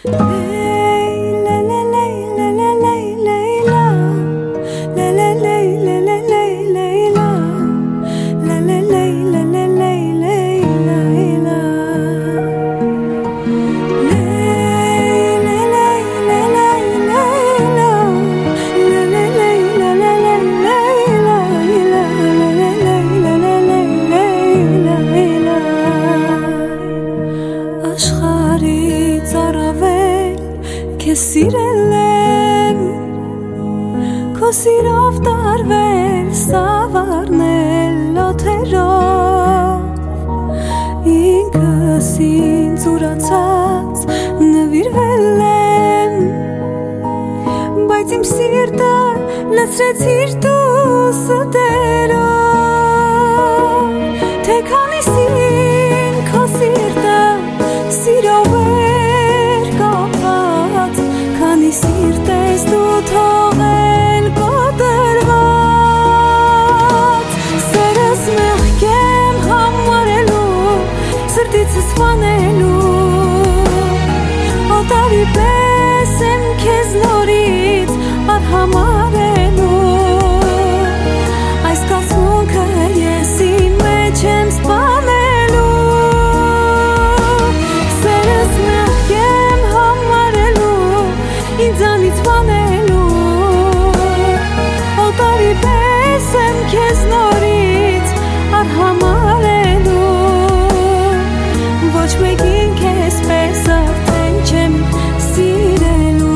Սիրելեմ քո սիրով տարվել սավառնել օթերով ինքս ինձ ուրացած նվիրվել եմ բայց իմ սիրտը լցրեցիր դու ստերով թե քանիսին քո սիրտը սիրով Սիրտ ես դու թողել կոտրված Սերս մեղքեմ համարելու Սրտիցս վանելու Օտարի պես եմ քեզ նորից արհամարելու Այս կացունքը ես իմ մեջ եմ սպանելու Սերս մեղքեմ ինձանից վանելու Օտարի պես եմ քեզ նորից արհամարելու Ոչ մեկին քեզ պես արդեն չեմ սիրելու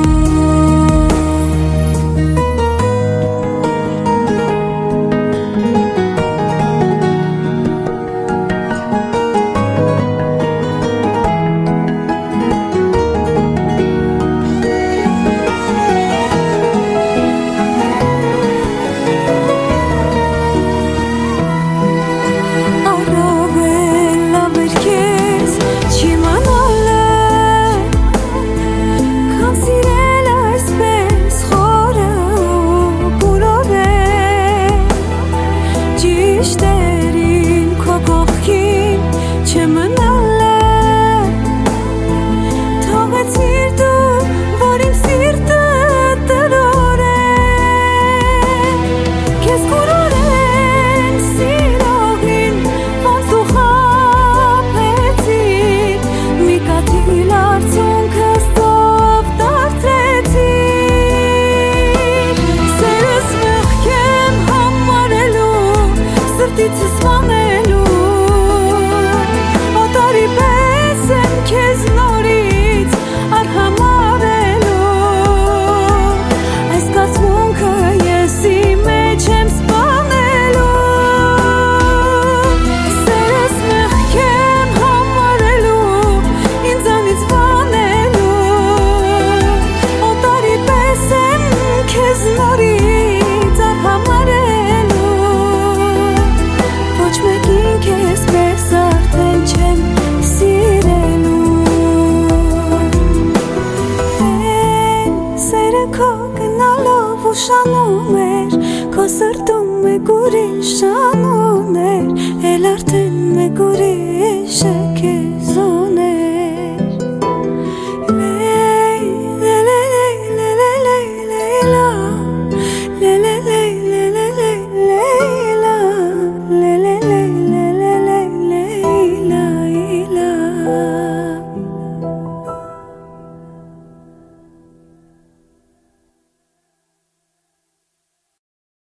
Սրտիցս վանելու Օտարի պես եմ քեզ նորից արհամարելու Այս կացմունքը ես իմ մեջ եմ սպանելու Սերս մեղքեմ համարելու ինձանից վանելու Օտարի պես եմ քեզ նորից արհամարելու Ոչ մեկին քեզ պես արդեն չեմ սիրելու Սերը քո գնալով ուշանում էր Քո սրտում մեկ ուրիշ անուն էր Էլ արդեն մեկ ուրիշ է քեզ